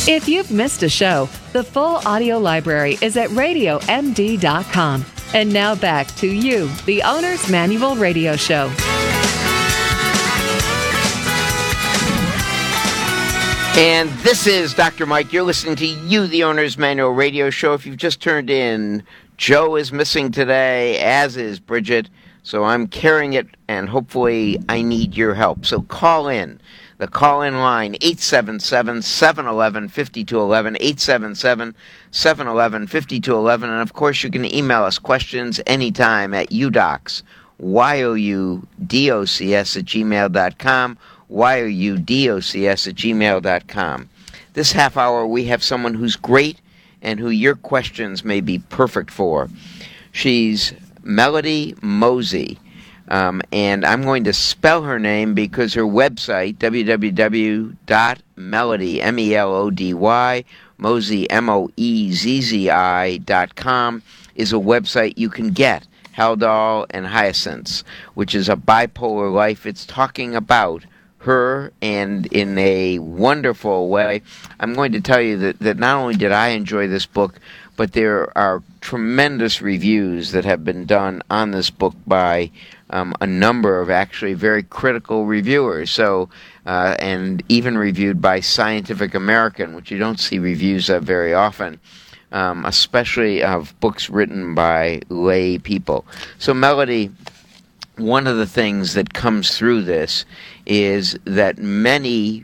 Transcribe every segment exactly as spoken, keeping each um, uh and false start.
If you've missed a show, the full audio library is at radio m d dot com. And now back to you, the Owner's Manual Radio Show. And this is Doctor Mike. You're listening to You, the Owner's Manual Radio Show. If you've just turned in, Joe is missing today, as is Bridget. So I'm carrying it, and hopefully I need your help. So call in. The call-in line, eight seven seven, seven one one, five two one one, eight seven seven, seven one one, five two one one. And, of course, you can email us questions anytime at udocs, Y O U D O C S at gmail dot com, Y O U D O C S at gmail dot com. This half hour, we have someone who's great and who your questions may be perfect for. She's Melody Mosey. Um, and I'm going to spell her name because her website, w w w dot melody, M E L O D Y, Mosey, M O E Z Z I dot com, is a website you can get, Haldol and Hyacinths, which is a bipolar life. It's talking about her, and in a wonderful way. I'm going to tell you that, that not only did I enjoy this book, but there are tremendous reviews that have been done on this book by um, a number of actually very critical reviewers. So, uh, and even reviewed by Scientific American, which you don't see reviews of very often, um, especially of books written by lay people. So, Melody, one of the things that comes through this is that many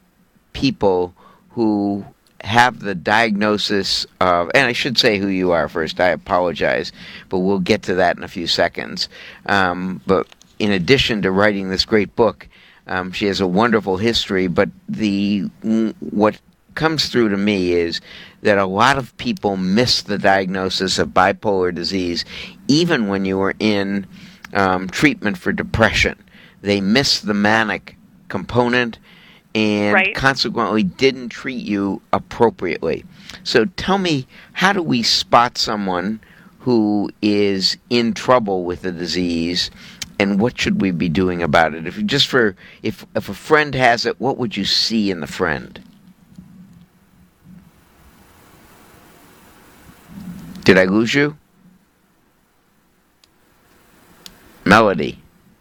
people who have the diagnosis of, and I should say who you are first, I apologize, but we'll get to that in a few seconds. Um, but in addition to writing this great book, um, she has a wonderful history, but the what comes through to me is that a lot of people miss the diagnosis of bipolar disease even when you are in um, treatment for depression. They miss the manic component and right. consequently didn't treat you appropriately. So tell me, how do we spot someone who is in trouble with the disease, and what should we be doing about it? If just for if if a friend has it, what would you see in the friend? Did I lose you? Melody.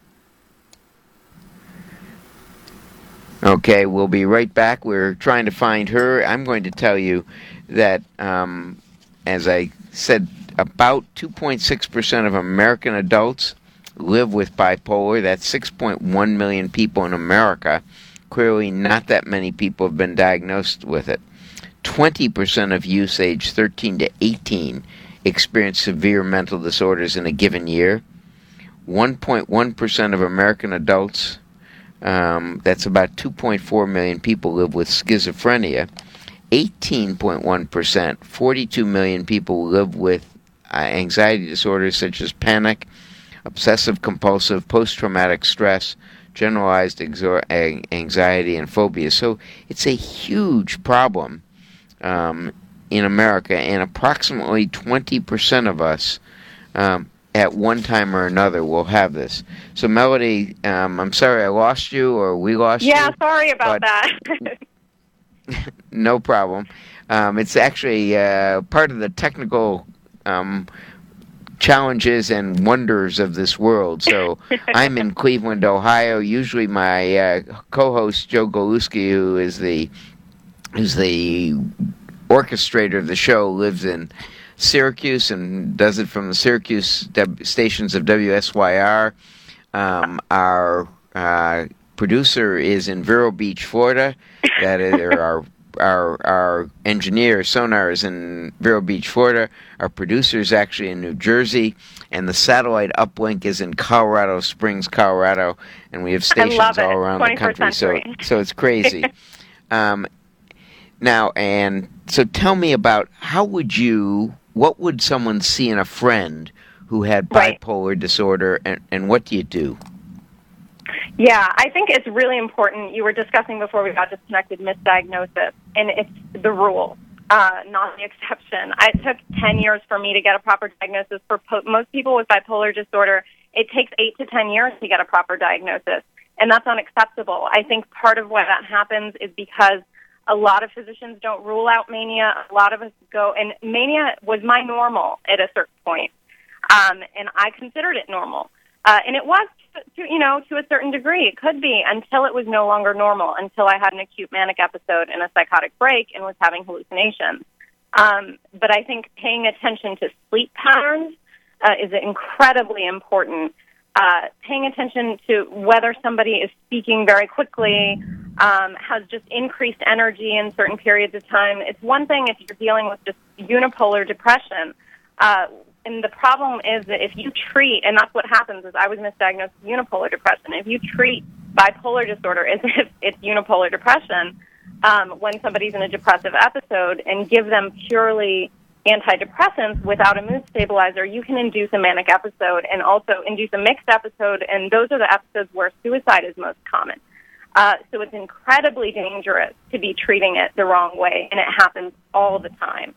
Okay, we'll be right back. We're trying to find her. I'm going to tell you that, um, as I said, about two point six percent of American adults live with bipolar. That's six point one million people in America. Clearly, not that many people have been diagnosed with it. twenty percent of youth age thirteen to eighteen experience severe mental disorders in a given year. one point one percent of American adults, Um, that's about two point four million people, live with schizophrenia. eighteen point one percent, forty-two million people live with uh, anxiety disorders such as panic, obsessive-compulsive, post-traumatic stress, generalized exor- anxiety, and phobia. So it's a huge problem um, in America, and approximately twenty percent of us um, at one time or another will have this. So, Melody, um, I'm sorry I lost you, or we lost yeah, you. Yeah, sorry about that. No problem. Um, it's actually uh, part of the technical um, challenges and wonders of this world. So, I'm in Cleveland, Ohio. Usually my uh, co-host, Joe Goluski, who is the, who's the orchestrator of the show, lives in Syracuse and does it from the Syracuse w- stations of W S Y R. Um, our uh, producer is in Vero Beach, Florida. That is, or our our our engineer Sonar is in Vero Beach, Florida. Our producer is actually in New Jersey, and the satellite uplink is in Colorado Springs, Colorado, and we have stations all around the country. So so it's crazy. um, now and so, tell me about how would you. What would someone see in a friend who had bipolar right. disorder, and, and what do you do? Yeah, I think it's really important. You were discussing before we got disconnected misdiagnosis, and it's the rule, uh, not the exception. It took ten years for me to get a proper diagnosis. For po- most people with bipolar disorder, it takes eight to ten years to get a proper diagnosis, and that's unacceptable. I think part of why that happens is because A lot of physicians don't rule out mania. A lot of us go, and mania was my normal at a certain point, um, and I considered it normal. Uh, and it was, to, you know, to a certain degree. It could be until it was no longer normal, until I had an acute manic episode and a psychotic break and was having hallucinations. Um, but I think paying attention to sleep patterns uh, is incredibly important. Uh, paying attention to whether somebody is speaking very quickly, um, has just increased energy in certain periods of time. It's one thing if you're dealing with just unipolar depression. Uh, and the problem is that if you treat, and that's what happens, is I was misdiagnosed with unipolar depression. If you treat bipolar disorder as if it's unipolar depression, um, when somebody's in a depressive episode, and give them purely antidepressants without a mood stabilizer, you can induce a manic episode and also induce a mixed episode, and those are the episodes where suicide is most common. Uh, so it's incredibly dangerous to be treating it the wrong way, and it happens all the time.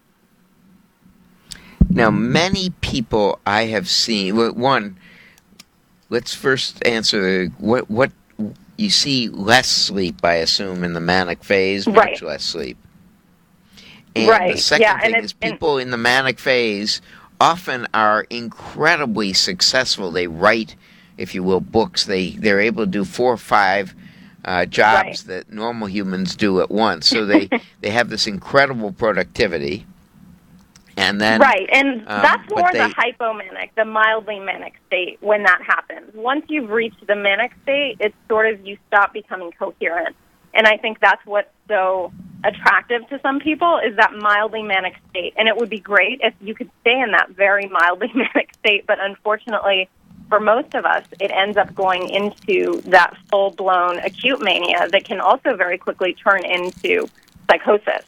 Now, many people I have seen, well, one, let's first answer the, what, what you see less sleep, I assume, in the manic phase, much right. less sleep. And right. the second yeah, thing and is people in the manic phase often are incredibly successful. They write, if you will, books. They, they're able to do four or five uh, jobs right. that normal humans do at once. So they, they have this incredible productivity. And then, right, and um, that's more they, the hypomanic, the mildly manic state when that happens. Once you've reached the manic state, it's sort of you stop becoming coherent. And I think that's what's so attractive to some people is that mildly manic state. And it would be great if you could stay in that very mildly manic state, but unfortunately, for most of us, it ends up going into that full-blown acute mania that can also very quickly turn into psychosis.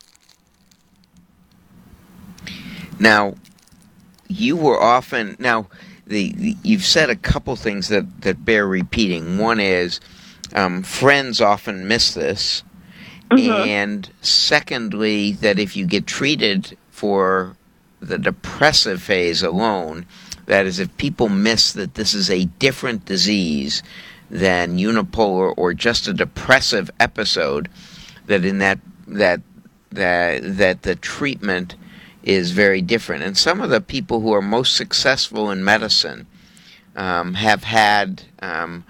Now, you were often, now, the, the you've said a couple things that, that bear repeating. One is um, friends often miss this. Mm-hmm. And secondly, that if you get treated for the depressive phase alone, that is, if people miss that this is a different disease than unipolar or just a depressive episode, that in that that that that the treatment is very different. And some of the people who are most successful in medicine um, have had, um,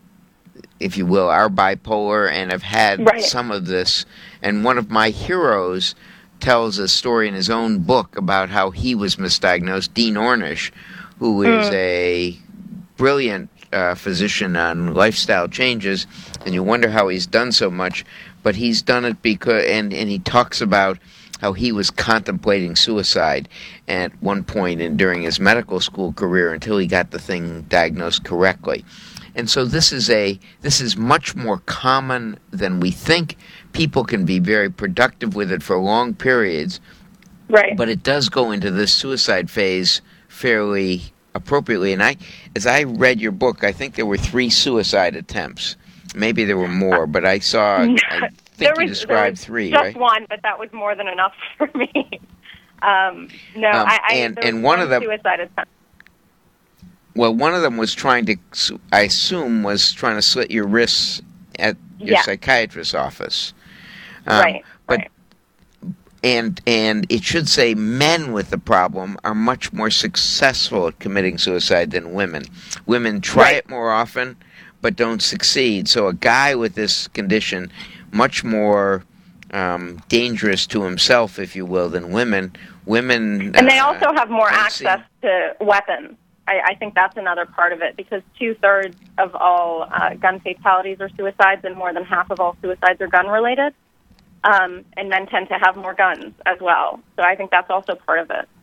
if you will, are bipolar and have had right. some of this. And one of my heroes tells a story in his own book about how he was misdiagnosed, Dean Ornish, who is mm. a brilliant uh, physician on lifestyle changes, and you wonder how he's done so much, but he's done it because, and, and he talks about how he was contemplating suicide at one point in during his medical school career until he got the thing diagnosed correctly. And so this is a this is much more common than we think. People can be very productive with it for long periods, right? But it does go into this suicide phase fairly appropriately. And I, as I read your book, I think there were three suicide attempts. Maybe there were more, but I saw. I think you described three, just right? Just one, but that was more than enough for me. um, no, um, I, I and, there and was one one of them. Suicide attempt. Well, one of them was trying to, I assume, was trying to slit your wrists at your yeah. psychiatrist's office. Um, right. But right. and and it should say men with the problem are much more successful at committing suicide than women. Women try right. it more often, but don't succeed. So a guy with this condition, much more um, dangerous to himself, if you will, than women. Women and they uh, also have more access see. to weapons. I, I think that's another part of it, because two-thirds of all uh, gun fatalities are suicides, and more than half of all suicides are gun-related. Um, and men tend to have more guns as well. So I think that's also part of it.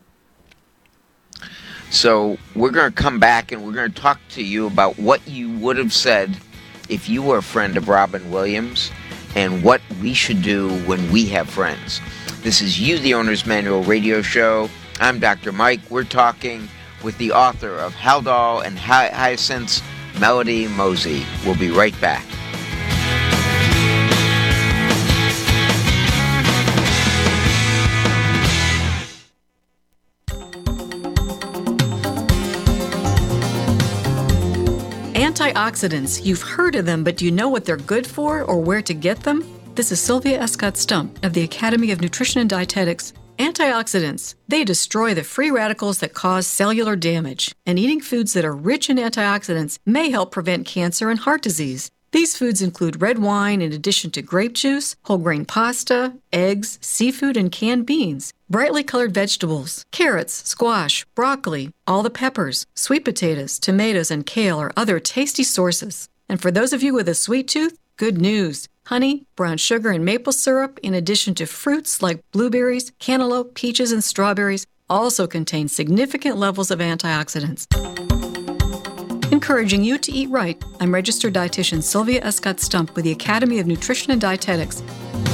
So we're going to come back and we're going to talk to you about what you would have said if you were a friend of Robin Williams and what we should do when we have friends. This is You, the Owner's Manual radio show. I'm Doctor Mike. We're talking with the author of Haldol and Hy- Hyacinths, Melody Mosey. We'll be right back. Antioxidants, you've heard of them, but do you know what they're good for or where to get them? This is Sylvia Escott Stump of the Academy of Nutrition and Dietetics. Antioxidants. They destroy the free radicals that cause cellular damage, and eating foods that are rich in antioxidants may help prevent cancer and heart disease. These foods include red wine in addition to grape juice, whole grain pasta, eggs, seafood, and canned beans, brightly colored vegetables, carrots, squash, broccoli, all the peppers, sweet potatoes, tomatoes, and kale are other tasty sources. And for those of you with a sweet tooth, good news. Honey, brown sugar, and maple syrup, in addition to fruits like blueberries, cantaloupe, peaches, and strawberries, also contain significant levels of antioxidants. Encouraging you to eat right, I'm registered dietitian Sylvia Escott Stump with the Academy of Nutrition and Dietetics.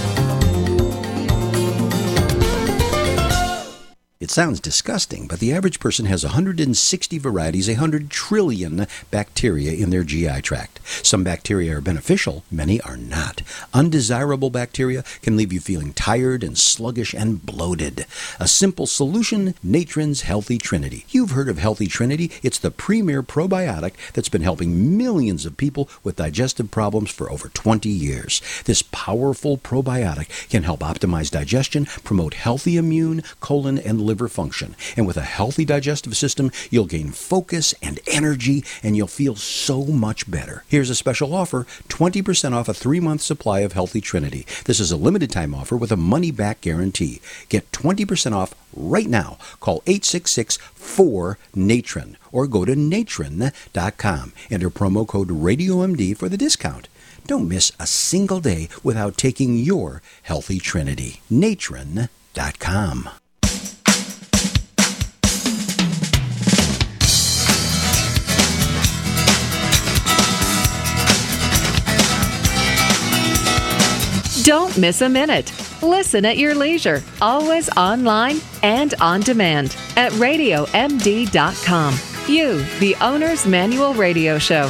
It sounds disgusting, but the average person has one hundred sixty varieties, one hundred trillion bacteria in their G I tract. Some bacteria are beneficial, many are not. Undesirable bacteria can leave you feeling tired and sluggish and bloated. A simple solution, Natron's Healthy Trinity. You've heard of Healthy Trinity. It's the premier probiotic that's been helping millions of people with digestive problems for over twenty years. This powerful probiotic can help optimize digestion, promote healthy immune, colon, and liver function. And with a healthy digestive system, you'll gain focus and energy, and you'll feel so much better. Here's a special offer, twenty percent off a three-month supply of Healthy Trinity. This is a limited-time offer with a money-back guarantee. Get twenty percent off right now. Call eight six six, four, Natron or go to natron dot com. Enter promo code Radio M D for the discount. Don't miss a single day without taking your Healthy Trinity. natron dot com. Don't miss a minute. Listen at your leisure, always online and on demand at radio m d dot com. You, the Owner's Manual Radio Show.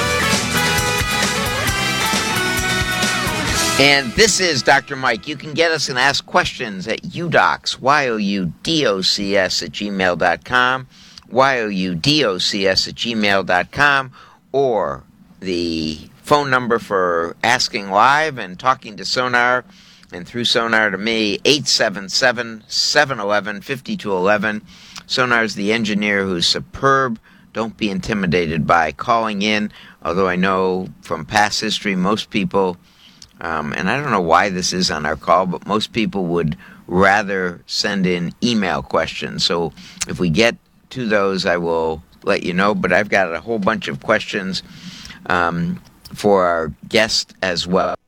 And this is Doctor Mike. You can get us and ask questions at udocs, Y O U D O C S at gmail dot com, Y O U D O C S at gmail dot com, or the phone number for asking live and talking to Sonar and through Sonar to me, eight seven seven, seven one one, five two one one. Sonar's the engineer who's superb. Don't be intimidated by calling in, although I know from past history most people, um, and I don't know why this is on our call, but most people would rather send in email questions. So if we get to those, I will let you know, but I've got a whole bunch of questions um, for our guest as well.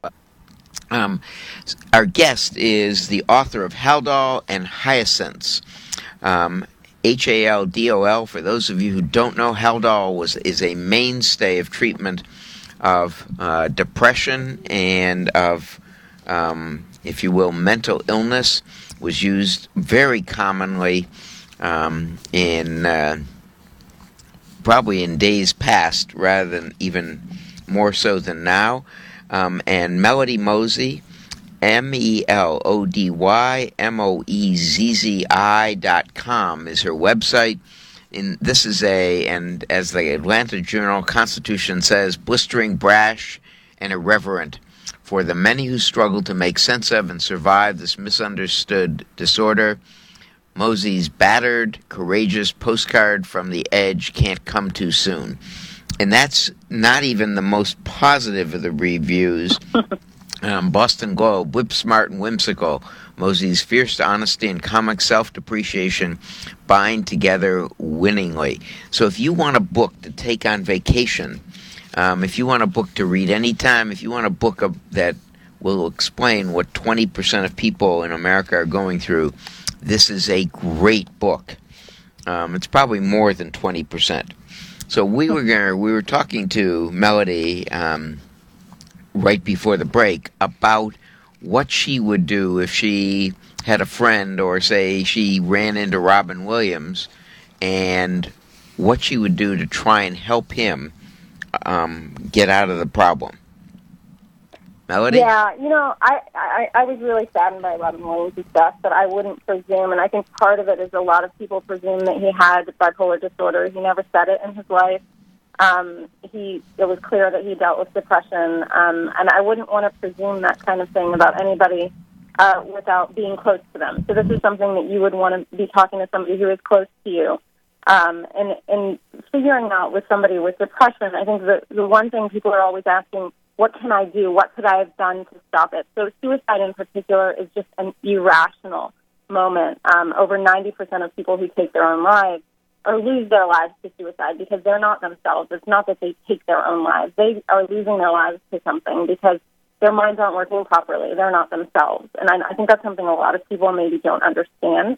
Um, our guest is the author of Haldol and Hyacinths. Um, H A L D O L, for those of you who don't know, Haldol was is a mainstay of treatment of uh, depression and of, um, if you will, mental illness. Was used very commonly um, in uh, probably in days past rather than even more so than now. Um, and Melody Mosey, M E L O D Y M O E Z Z I dot com is her website. In, this is a, and as the Atlanta Journal-Constitution says, blistering, brash, and irreverent for the many who struggle to make sense of and survive this misunderstood disorder. Mosey's battered, courageous postcard from the edge can't come too soon. And that's not even the most positive of the reviews. Um, Boston Globe, whip smart and whimsical. Mosey's fierce honesty and comic self-depreciation bind together winningly. So if you want a book to take on vacation, um, if you want a book to read anytime, if you want a book of, that will explain what twenty percent of people in America are going through, this is a great book. Um, it's probably more than twenty percent. So we were gonna, we were talking to Melody um, right before the break about what she would do if she had a friend, or say she ran into Robin Williams, and what she would do to try and help him um, get out of the problem. Melody? Yeah, you know, I, I, I was really saddened by Robin Williams' death, but I wouldn't presume, and I think part of it is a lot of people presume that he had bipolar disorder. He never said it in his life. Um, he it was clear that he dealt with depression, um, and I wouldn't want to presume that kind of thing about anybody uh, without being close to them. So this is something that you would want to be talking to somebody who is close to you. Um, and, and figuring out with somebody with depression, I think the, the one thing people are always asking, what can I do? What could I have done to stop it? So suicide in particular is just an irrational moment. Um, over ninety percent of people who take their own lives or lose their lives to suicide because they're not themselves. It's not that they take their own lives. They are losing their lives to something because their minds aren't working properly. They're not themselves. And I, I think that's something a lot of people maybe don't understand.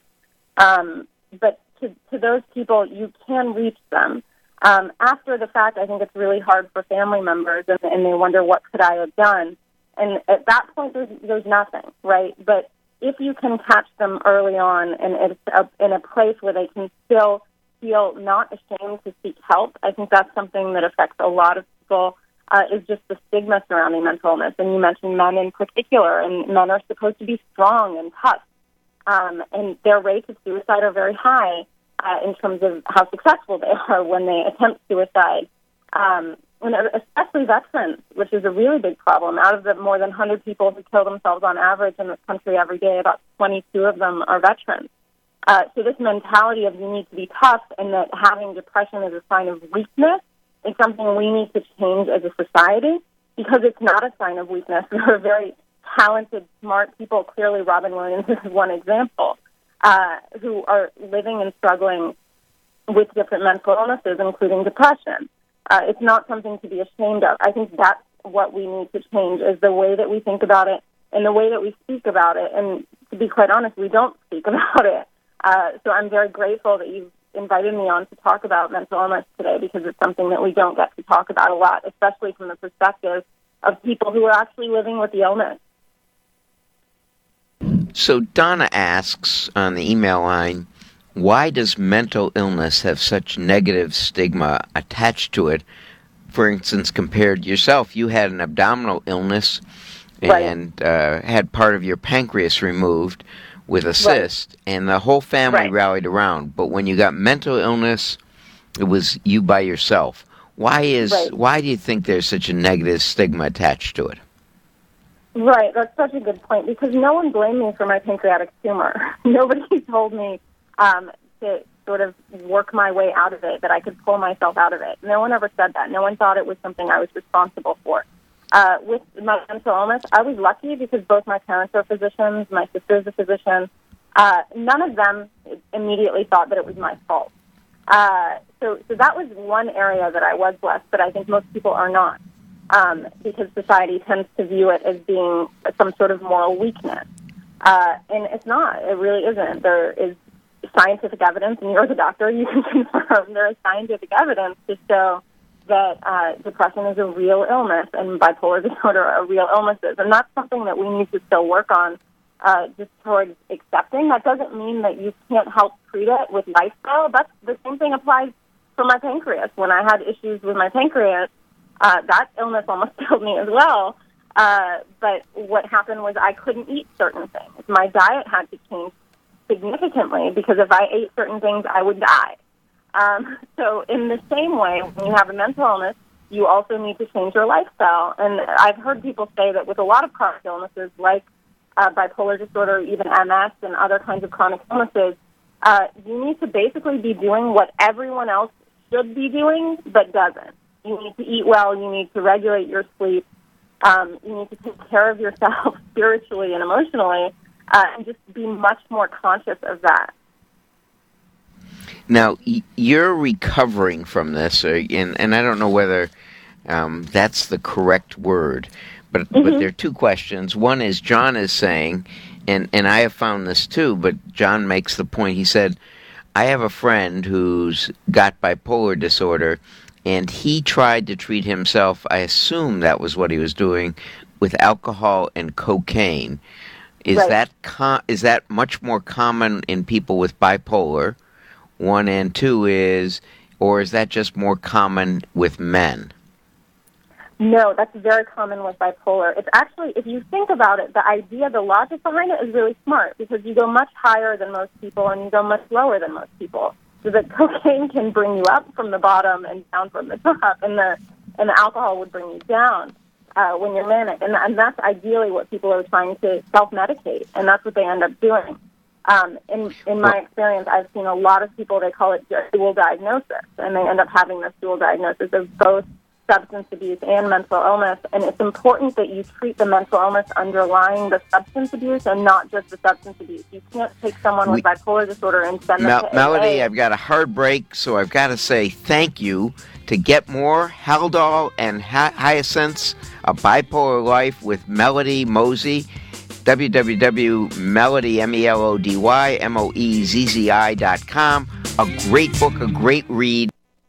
Um, but to, to those people, you can reach them. Um, after the fact, I think it's really hard for family members, and, and they wonder, what could I have done? And at that point, there's, there's nothing, right? But if you can catch them early on and it's a, in a place where they can still feel not ashamed to seek help, I think that's something that affects a lot of people, uh, is just the stigma surrounding mental illness. And you mentioned men in particular, and men are supposed to be strong and tough. Um, and their rates of suicide are very high uh, in terms of how successful they are when they attempt suicide. Um, and especially veterans, which is a really big problem. Out of the more than one hundred people who kill themselves on average in this country every day, about twenty-two of them are veterans. Uh, so this mentality of you need to be tough and that having depression is a sign of weakness is something we need to change as a society, because it's not a sign of weakness. There are very talented, smart people. Clearly, Robin Williams is one example, uh, who are living and struggling with different mental illnesses, including depression. Uh, it's not something to be ashamed of. I think that's what we need to change, is the way that we think about it and the way that we speak about it. And to be quite honest, we don't speak about it. Uh, so I'm very grateful that you've invited me on to talk about mental illness today, because it's something that we don't get to talk about a lot, especially from the perspective of people who are actually living with the illness. So Donna asks on the email line, why does mental illness have such negative stigma attached to it? For instance, compared to yourself, you had an abdominal illness and right. uh, had part of your pancreas removed with a cyst, right. and the whole family right. rallied around. But when you got mental illness, it was you by yourself. Why is right. why do you think there's such a negative stigma attached to it? Right, that's such a good point, because no one blamed me for my pancreatic tumor. Nobody told me um, to sort of work my way out of it, that I could pull myself out of it. No one ever said that. No one thought it was something I was responsible for. Uh, with my mental illness, I was lucky because both my parents are physicians, my sister is a physician. Uh, none of them immediately thought that it was my fault. Uh, so, so that was one area that I was blessed, but I think most people are not. Um, because society tends to view it as being some sort of moral weakness. Uh, and it's not. It really isn't. There is scientific evidence, and you're the doctor, you can confirm there is scientific evidence to show that uh, depression is a real illness and bipolar disorder are real illnesses. And that's something that we need to still work on uh, just towards accepting. That doesn't mean that you can't help treat it with lifestyle. That's the same thing applies for my pancreas. When I had issues with my pancreas, Uh, that illness almost killed me as well. Uh, but what happened was I couldn't eat certain things. My diet had to change significantly, because if I ate certain things, I would die. Um, so in the same way, when you have a mental illness, you also need to change your lifestyle. And I've heard people say that with a lot of chronic illnesses, like uh, bipolar disorder, even M S and other kinds of chronic illnesses, uh, you need to basically be doing what everyone else should be doing but doesn't. You need to eat well. You need to regulate your sleep. Um, you need to take care of yourself spiritually and emotionally, uh, and just be much more conscious of that. Now, you're recovering from this, or, and, and I don't know whether um, that's the correct word, but, mm-hmm. but there are two questions. One is, John is saying, and, and I have found this too, but John makes the point, he said, I have a friend who's got bipolar disorder, and he tried to treat himself, I assume that was what he was doing, with alcohol and cocaine. Is right. that com- is that much more common in people with bipolar? One, and two is, or is that just more common with men? No, that's very common with bipolar. It's actually, if you think about it, the idea, the logic behind it is really smart, because you go much higher than most people and you go much lower than most people. So that cocaine can bring you up from the bottom and down from the top, and the and the alcohol would bring you down uh, when you're manic. And, and that's ideally what people are trying to self-medicate, and that's what they end up doing. Um, in in my experience, I've seen a lot of people, they call it dual diagnosis, and they end up having this dual diagnosis of both substance abuse and mental illness. And it's important that you treat the mental illness underlying the substance abuse and not just the substance abuse. You can't take someone with we, bipolar disorder and send them Mel- to Melody, A A. I've got a hard break, so I've got to say thank you. To get more Haldol and Hyacinthe, A Bipolar Life with Melody Mosey, w w w dot melody, M E L O D Y, M O E Z Z I dot com. A great book, a great read.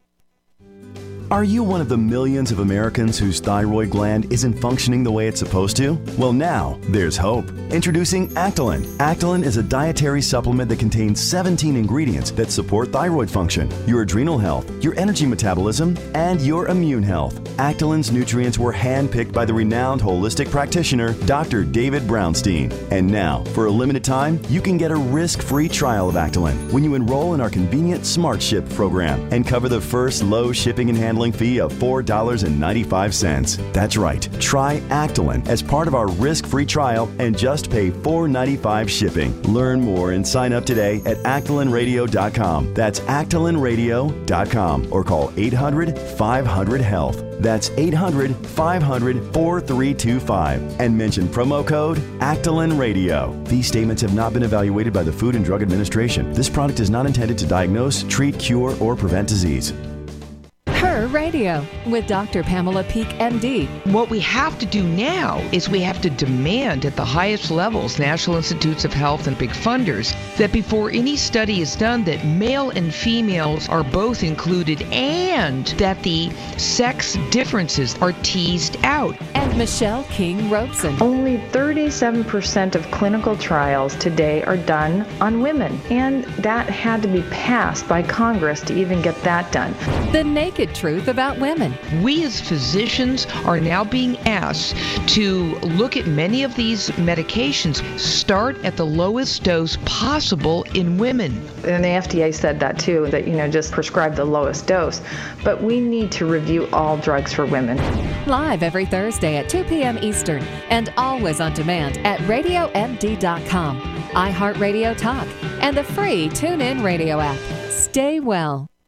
Are you one of the millions of Americans whose thyroid gland isn't functioning the way it's supposed to? Well, now there's hope. Introducing Actolin. Actolin is a dietary supplement that contains seventeen ingredients that support thyroid function, your adrenal health, your energy metabolism, and your immune health. Actolin's nutrients were handpicked by the renowned holistic practitioner, Doctor David Brownstein. And now, for a limited time, you can get a risk-free trial of Actolin when you enroll in our convenient Smart Ship program and cover the first low shipping and handling fee of four dollars and ninety-five cents. That's right. Try Actolin as part of our risk-free trial and just pay four dollars and ninety-five cents shipping. Learn more and sign up today at actolin radio dot com. That's actolin radio dot com or call eight hundred, five hundred, health. That's eight hundred, five hundred, four three two five and mention promo code Actolin Radio. These statements have not been evaluated by the Food and Drug Administration. This product is not intended to diagnose, treat, cure, or prevent disease. Her Radio with Doctor Pamela Peeke, M D. What we have to do now is we have to demand at the highest levels, National Institutes of Health and big funders, that before any study is done, that male and females are both included and that the sex differences are teased out. And Michelle King Robeson. Only thirty-seven percent of clinical trials today are done on women, and that had to be passed by Congress to even get that done. The Naked Truth About Women. We as physicians are now being asked to look at many of these medications, start at the lowest dose possible in women. And the F D A said that too, that, you know, just prescribe the lowest dose. But we need to review all drugs for women. Live every Thursday at two p.m. Eastern and always on demand at radio m d dot com, iHeartRadio Talk, and the free TuneIn Radio app. Stay well.